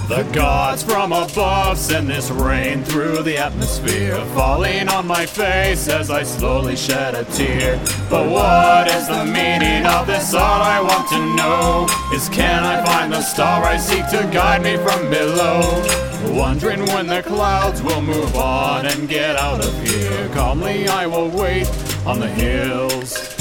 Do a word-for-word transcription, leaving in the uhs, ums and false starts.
The gods from above send this rain through the atmosphere, falling on my face as I slowly shed a tear. But what is the meaning of this? All I want to know is, can I find the star I seek to guide me from below? Wondering when the clouds will move on and get out of here. Calmly I will wait on the hills.